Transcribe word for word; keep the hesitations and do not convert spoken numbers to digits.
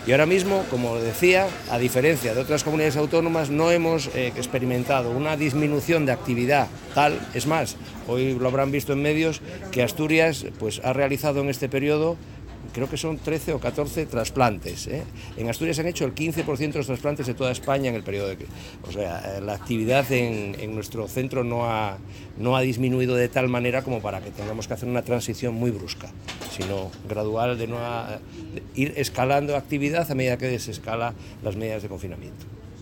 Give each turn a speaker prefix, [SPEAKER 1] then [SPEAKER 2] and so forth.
[SPEAKER 1] Y ahora mismo, como decía, a diferencia de otras comunidades autónomas, no hemos eh, experimentado una disminución de actividad tal. Es más, hoy lo habrán visto en medios, que Asturias pues, ha realizado en este periodo, creo que son trece o catorce trasplantes. ¿eh? En Asturias han hecho el quince por ciento de los trasplantes de toda España en el periodo de... O sea, la actividad en, en nuestro centro no ha, no ha disminuido de tal manera como para que tengamos que hacer una transición muy brusca, sino gradual, de, no a, de ir escalando actividad a medida que desescala las medidas de confinamiento.